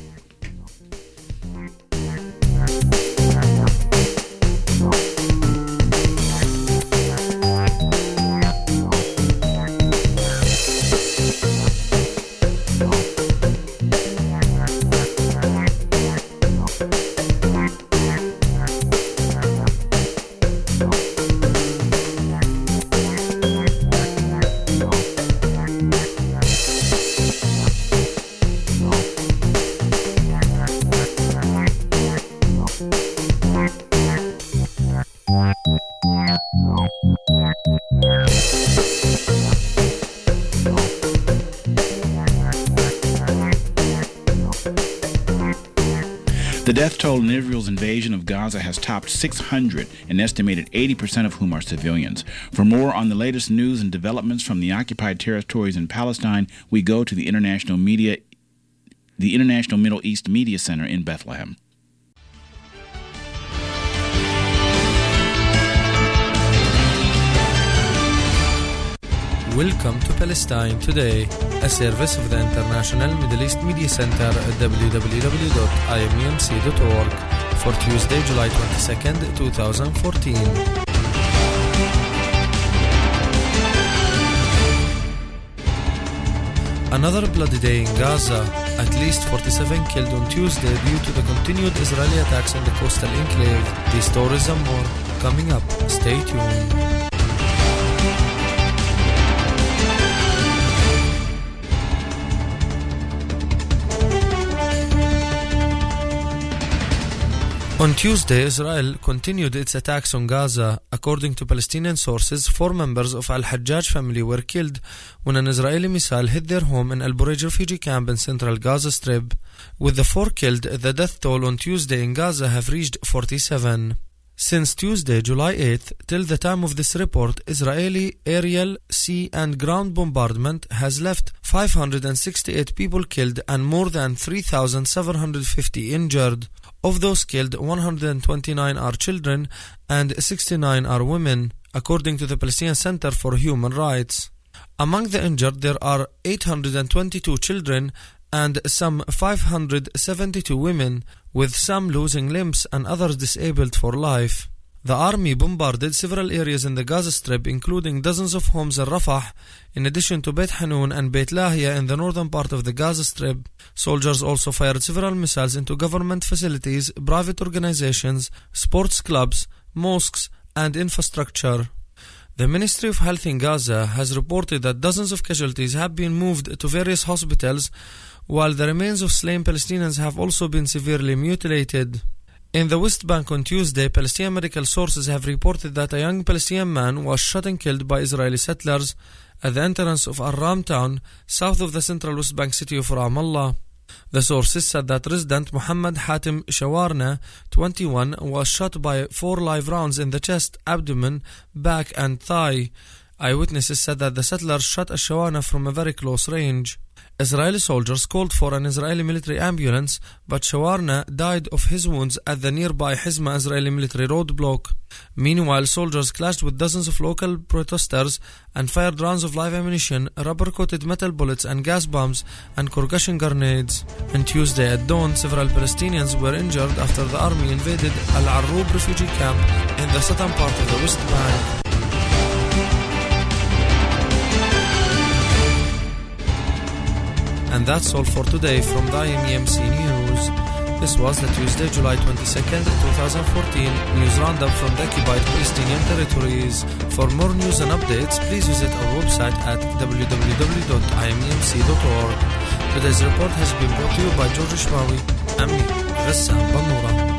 The death toll in Israel's invasion of Gaza has topped 600, an estimated 80% of whom are civilians. For more on the latest news and developments from the occupied territories in Palestine, we go to the International Middle East Media Center in Bethlehem. Welcome to Palestine Today, a service of the International Middle East Media Center at www.imemc.org for Tuesday, July 22nd, 2014. Another bloody day in Gaza. At least 47 killed on Tuesday due to the continued Israeli attacks on the coastal enclave. These stories and more coming up. Stay tuned. On Tuesday, Israel continued its attacks on Gaza. According to Palestinian sources, 4 members of Al-Hajjaj family were killed when an Israeli missile hit their home in Al-Bureij refugee camp in central Gaza Strip. With the 4 killed, the death toll on Tuesday in Gaza have reached 47. Since Tuesday, July 8th, till the time of this report, Israeli aerial, sea and ground bombardment has left 568 people killed and more than 3,750 injured. Of those killed, 129 are children and 69 are women, according to the Palestinian Center for Human Rights. Among the injured, there are 822 children and some 572 women, with some losing limbs and others disabled for life. The army bombarded several areas in the Gaza Strip, including dozens of homes in Rafah, in addition to Beit Hanun and Beit Lahia in the northern part of the Gaza Strip. Soldiers also fired several missiles into government facilities, private organizations, sports clubs, mosques, and infrastructure. The Ministry of Health in Gaza has reported that dozens of casualties have been moved to various hospitals, while the remains of slain Palestinians have also been severely mutilated. In the West Bank on Tuesday, Palestinian medical sources have reported that a young Palestinian man was shot and killed by Israeli settlers at the entrance of Al-Ram town, south of the central West Bank city of Ramallah. The sources said that resident Muhammad Hatim Shawarna, 21, was shot by 4 live rounds in the chest, abdomen, back and thigh. Eyewitnesses said that the settlers shot at Shawarna from a very close range. Israeli soldiers called for an Israeli military ambulance, but Shawarna died of his wounds at the nearby Hizma Israeli military roadblock. Meanwhile, soldiers clashed with dozens of local protesters and fired rounds of live ammunition, rubber-coated metal bullets and gas bombs and concussion grenades. On Tuesday at dawn, several Palestinians were injured after the army invaded Al-Arrub refugee camp in the southern part of the West Bank. And that's all for today from the IMEMC News. This was the Tuesday, July 22nd, 2014 news roundup from the occupied Palestinian territories. For more news and updates, please visit our website at www.imemc.org. Today's report has been brought to you by George Ishmawi and me, Ghassan Bannoura.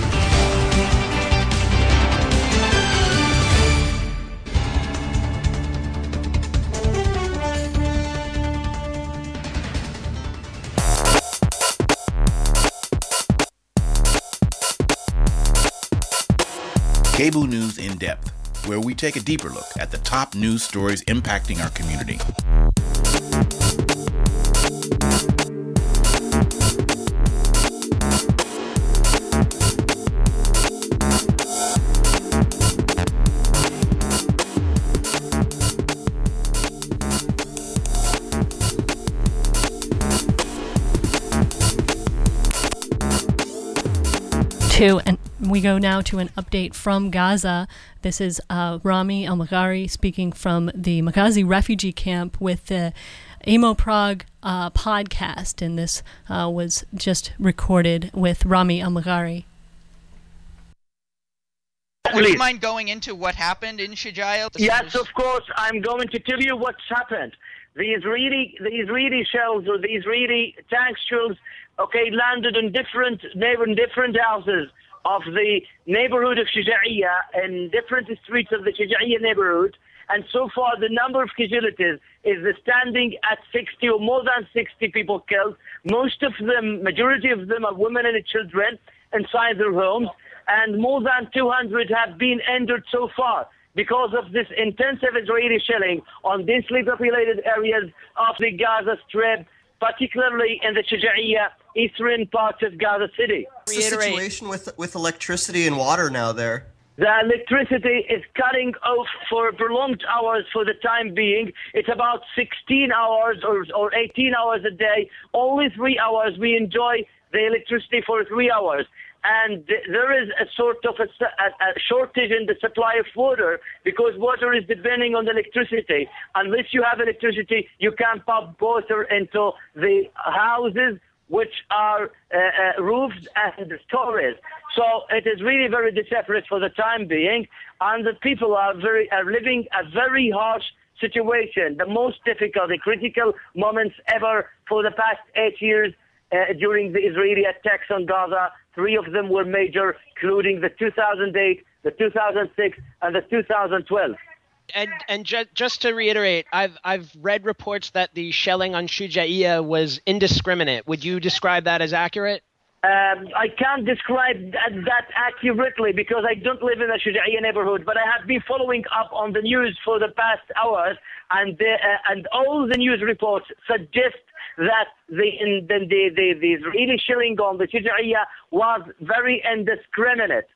KBOO News in Depth, where we take a deeper look at the top news stories impacting our community. And we go now to an update from Gaza. This is Rami Al-Maghari speaking from the Maghazi refugee camp with the Emo Prague podcast, and this was just recorded with Rami Al-Maghari. Would you mind going into what happened in Shijaya? Yes, of course. I'm going to tell you what's happened. The Israeli shells, or the Israeli tank shells, landed in different houses of the neighborhood of Shijaiya and different streets of the Shijaiya neighborhood. And so far, the number of casualties is standing at 60 or more than 60 people killed. Majority of them are women and children inside their homes. And more than 200 have been injured so far because of this intensive Israeli shelling on densely populated areas of the Gaza Strip, particularly in the Shijaiya eastern parts of Gaza City. What's the situation with electricity and water now there? The electricity is cutting off for prolonged hours for the time being. It's about 16 hours or 18 hours a day. Only 3 hours we enjoy the electricity for 3 hours. And there is a sort of a shortage in the supply of water because water is depending on the electricity. Unless you have electricity, you can't pump water into the houses, which are roofs and stories. So it is really very desperate for the time being, and the people are living a very harsh situation, the most difficult, the critical moments ever for the past 8 years during the Israeli attacks on Gaza. 3 of them were major, including the 2008, the 2006, and the 2012. And just to reiterate, I've read reports that the shelling on Shujaiya was indiscriminate. Would you describe that as accurate? I can't describe that accurately because I don't live in the Shujaiya neighborhood, but I have been following up on the news for the past hours, and all the news reports suggest that the Israeli shelling on the Shujaiya was very indiscriminate.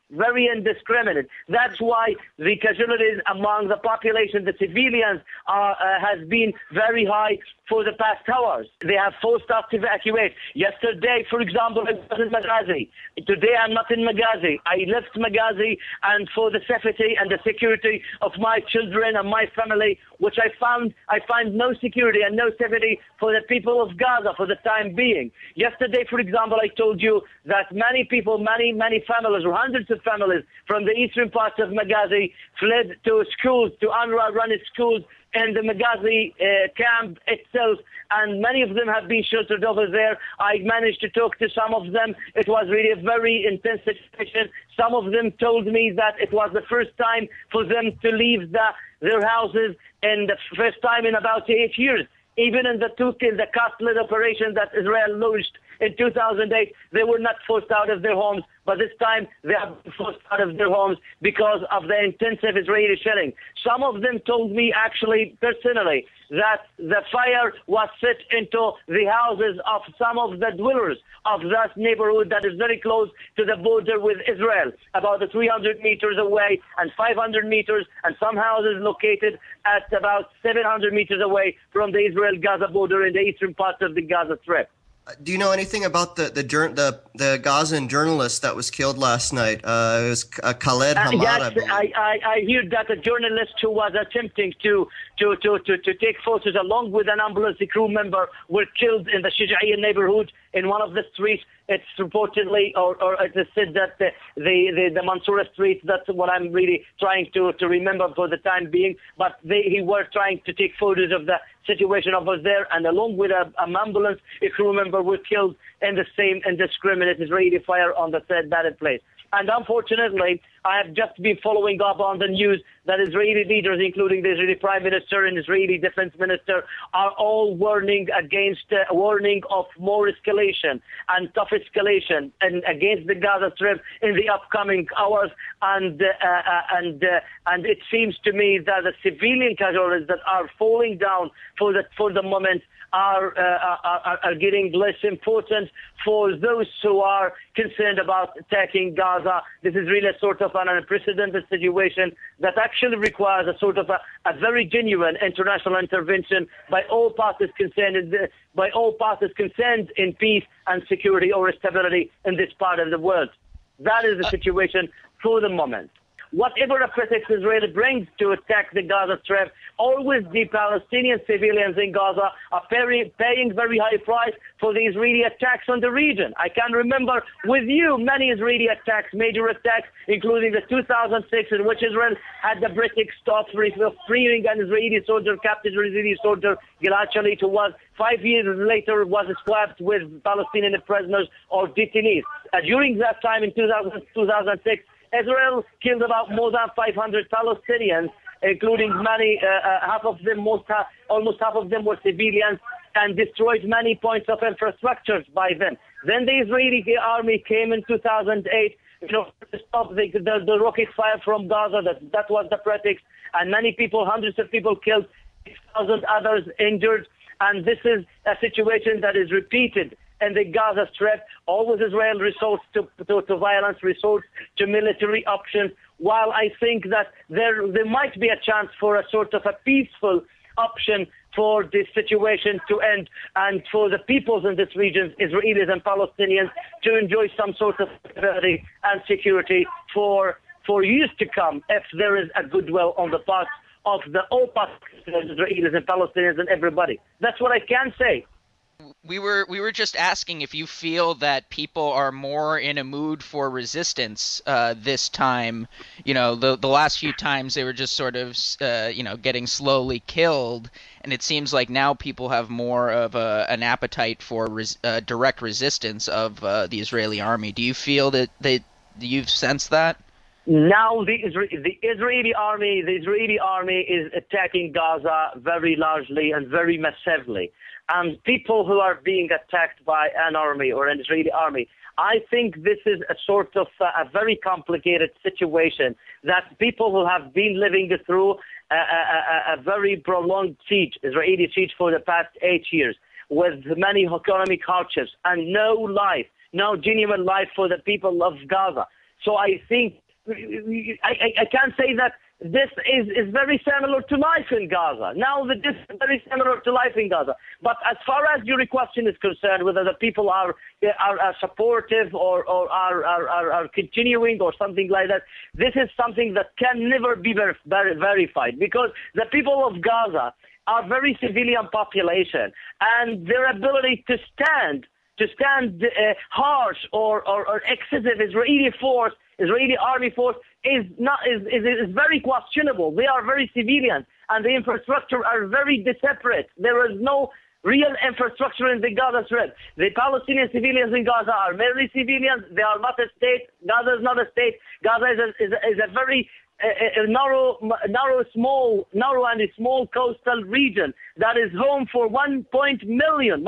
That's why the casualties among the population, the civilians, has been very high for the past hours. They have forced us to evacuate. Yesterday, for example, I was in Maghazi. Today, I'm not in Maghazi. I left Maghazi, and for the safety and the security of my children and my family, which I find no security and no safety for the people of Gaza for the time being. Yesterday, for example, I told you that many people, many families, or hundreds of families from the eastern parts of Maghazi fled to schools, to UNRWA-run schools in the Maghazi camp itself, and many of them have been sheltered over there. I managed to talk to some of them. It was really a very intense situation. Some of them told me that it was the first time for them to leave their houses, and the first time in about 8 years. Even in the Qasr operation that Israel launched in 2008, they were not forced out of their homes, but this time they have been forced out of their homes because of the intensive Israeli shelling. Some of them told me actually personally that the fire was set into the houses of some of the dwellers of that neighborhood that is very close to the border with Israel, about 300 meters away and 500 meters, and some houses located at about 700 meters away from the Israel-Gaza border in the eastern parts of the Gaza Strip. Do you know anything about the Gazan journalist that was killed last night? It was Khaled Hamad. Yes, I hear that a journalist who was attempting to take photos along with an ambulance crew member were killed in the Shujaiya neighborhood in one of the streets. It's reportedly, or it is said that the Mansoura street, that's what I'm really trying to remember for the time being, but he were trying to take photos of the situation over there, and along with an ambulance, a crew member were killed in the same indiscriminate Israeli fire on the said battle place. And unfortunately, I have just been following up on the news that Israeli leaders, including the Israeli Prime Minister and Israeli Defense Minister, are all warning of more escalation and tough escalation and against the Gaza Strip in the upcoming hours. And it seems to me that the civilian casualties that are falling down for the moment are getting less important for those who are concerned about attacking Gaza. This is really a sort of an unprecedented situation that actually requires a sort of a very genuine international intervention by all parties concerned in peace and security or stability in this part of the world. That is the situation for the moment. Whatever a pretext Israel brings to attack the Gaza Strip, always the Palestinian civilians in Gaza are paying very high price for the Israeli attacks on the region. I can remember with you many Israeli attacks, major attacks, including the 2006 in which Israel had the pretext of freeing an Israeli soldier, captive Israeli soldier, Gilad Shalit, who was 5 years later was swapped with Palestinian prisoners or detainees. During that time in 2006, Israel killed about more than 500 Palestinians, including many, almost half of them were civilians, and destroyed many points of infrastructure by them. Then the Israeli army came in 2008, to stop the rocket fire from Gaza. That was the pretext, and many people, hundreds of people killed, 6,000 others injured, and this is a situation that is repeated in the Gaza Strip. Always Israel resorts to violence, resorts to military options, while I think that there might be a chance for a sort of a peaceful option for this situation to end and for the peoples in this region, Israelis and Palestinians, to enjoy some sort of stability and security for years to come if there is a goodwill on the part of all parties, Israelis and Palestinians and everybody. That's what I can say. We were just asking if you feel that people are more in a mood for resistance this time. You know, the last few times they were just sort of getting slowly killed, and it seems like now people have more of an appetite for direct resistance of the Israeli army. Do you feel that you've sensed that? Now the Israeli army is attacking Gaza very largely and very massively. And people who are being attacked by an army or an Israeli army, I think this is a sort of a very complicated situation that people who have been living through a very prolonged siege, Israeli siege for the past 8 years, with many economic hardships and no genuine life for the people of Gaza. So I think I can say that this is very similar to life in Gaza. Now that this is very similar to life in Gaza. But as far as your question is concerned, whether the people are supportive or are continuing or something like that, this is something that can never be verified, because the people of Gaza are very civilian population, and their ability to stand harsh or excessive Israeli army force is very questionable. They are very civilian, and the infrastructure are very separate. There is no real infrastructure in the Gaza Strip. The Palestinian civilians in Gaza are merely civilians. They are not a state. Gaza is not a state. Gaza is a very narrow and a small coastal region that is home for 1.8 million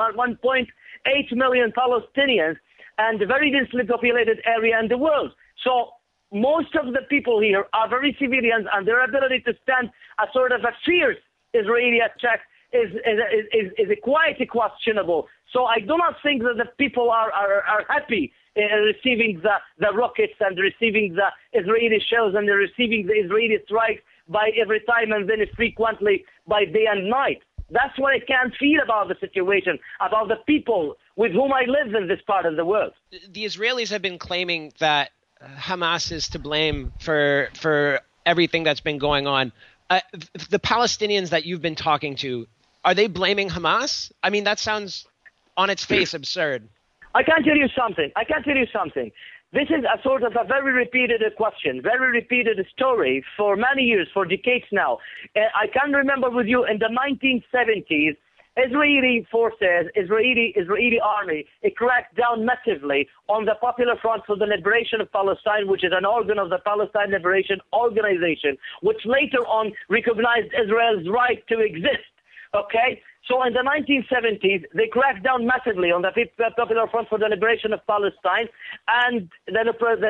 Palestinians, and a very densely populated area in the world. So most of the people here are very civilians, and their ability to stand a sort of a fierce Israeli attack is quite questionable. So I do not think that the people are happy receiving the rockets and receiving the Israeli shells and receiving the Israeli strikes by every time and then frequently by day and night. That's what I can feel about the situation, about the people with whom I live in this part of the world. The Israelis have been claiming that Hamas is to blame for everything that's been going on. The Palestinians that you've been talking to, are they blaming Hamas? I mean, that sounds on its face absurd. I can tell you something. This is a sort of a very repeated question, very repeated story for many years, for decades now. I can remember with you in the 1970s, Israeli forces, Israeli army, it cracked down massively on the Popular Front for the Liberation of Palestine, which is an organ of the Palestine Liberation Organization, which later on recognized Israel's right to exist. Okay? So in the 1970s, they cracked down massively on the Popular Front for the Liberation of Palestine, and the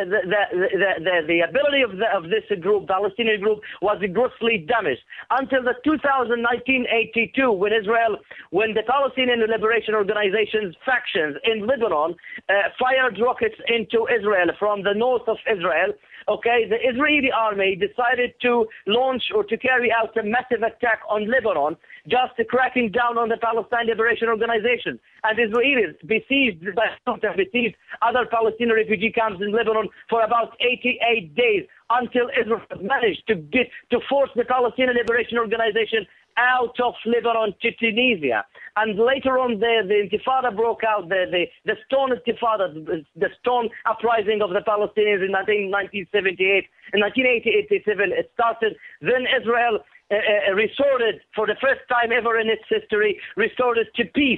ability of this group, Palestinian group, was grossly damaged until the 1982, when the Palestinian Liberation Organization's factions in Lebanon fired rockets into Israel from the north of Israel. Okay, the Israeli army decided to launch or to carry out a massive attack on Lebanon, just cracking down on the Palestine Liberation Organization. And Israelis besieged other Palestinian refugee camps in Lebanon for about 88 days until Israel managed to force the Palestinian Liberation Organization out of Lebanon to Tunisia. And later on, the Intifada broke out, the Stone Intifada, the Stone Uprising of the Palestinians in 1978. In 1987, it started. Then Israel resorted, for the first time ever in its history, resorted to peace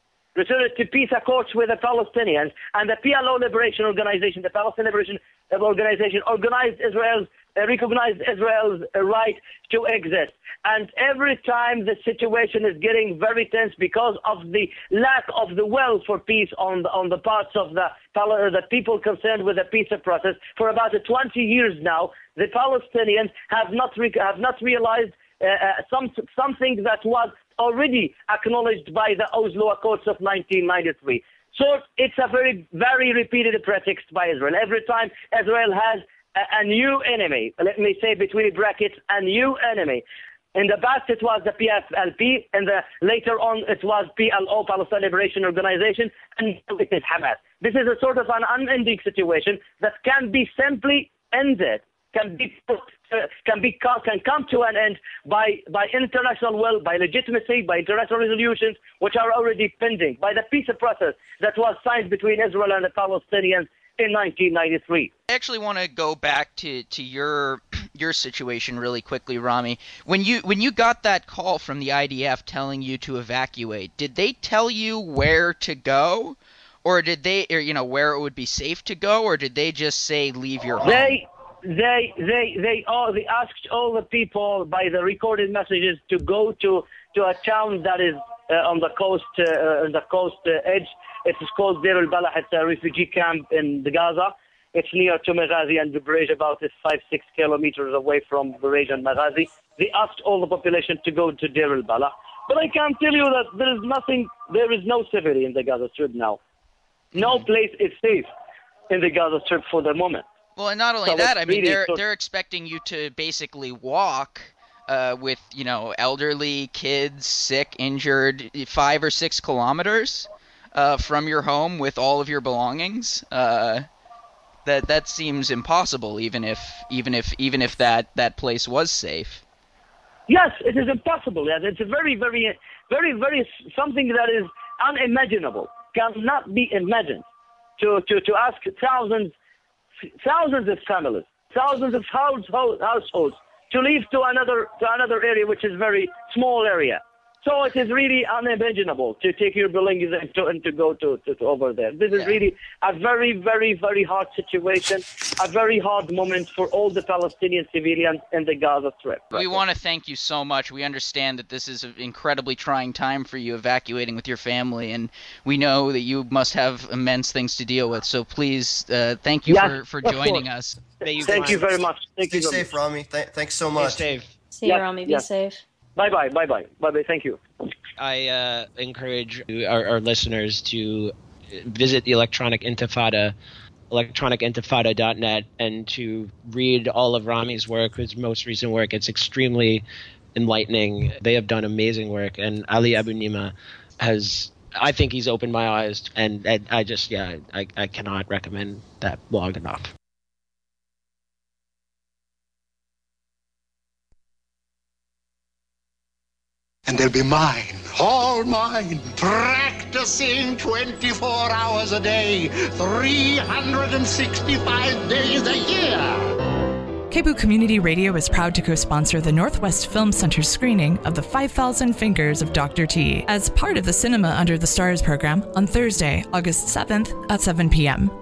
accords with the Palestinians, and the PLO Liberation Organization, the Palestinian Liberation Organization, recognized Israel's right to exist. And every time the situation is getting very tense because of the lack of the will for peace on the parts of the people concerned with the peace process, for about 20 years now, the Palestinians have not realized something that was already acknowledged by the Oslo Accords of 1993. So it's a very, very repeated pretext by Israel. Every time Israel has a new enemy, let me say between brackets, a new enemy. In the past, it was the PFLP, and later on, it was PLO, Palestine Liberation Organization, and now it is Hamas. This is a sort of an unending situation that can be simply ended can come to an end by international will, by legitimacy, by international resolutions, which are already pending, by the peace process that was signed between Israel and the Palestinians in 1993. I actually want to go back to your situation really quickly, Rami. When you got that call from the IDF telling you to evacuate, did they tell you where to go, or did they, or where it would be safe to go, or did they just say leave your home? They asked all the people by the recorded messages to go to a town that is on the coast edge. It's called Deir al-Balah. It's a refugee camp in the Gaza. It's near to Maghazi and Bureij, about 5-6 kilometers away from Bureij and Maghazi. They asked all the population to go to Deir al-Balah. But I can tell you that there is no safety in the Gaza Strip now. No place is safe in the Gaza Strip for the moment. Well, and not only that, I mean, they're expecting you to basically walk with, elderly, kids, sick, injured, 5 or 6 kilometers from your home with all of your belongings. That seems impossible, even if that place was safe. Yes, it is impossible. Yes, it's a very, very, very, very something that is unimaginable, cannot be imagined. To ask thousands of families, thousands of households to leave to another area, which is very small area. So it is really unimaginable to take your belongings and to go to over there. This is really a very, very, very hard situation, a very hard moment for all the Palestinian civilians in the Gaza Strip. We want to thank you so much. We understand that this is an incredibly trying time for you evacuating with your family, and we know that you must have immense things to deal with. So please, thank you for joining us. Thank you very much. Stay safe, Rami. Thanks so much. Stay safe. See you, Rami. Be safe. Bye-bye. Thank you. I encourage our listeners to visit the Electronic Intifada, electronicintifada.net, and to read all of Rami's work, his most recent work. It's extremely enlightening. They have done amazing work, and Ali Abu Nima I think he's opened my eyes, and I cannot recommend that blog enough. And they'll be mine, all mine, practicing 24 hours a day, 365 days a year. KBOO Community Radio is proud to co-sponsor the Northwest Film Center screening of The 5,000 Fingers of Dr. T as part of the Cinema Under the Stars program on Thursday, August 7th at 7 p.m.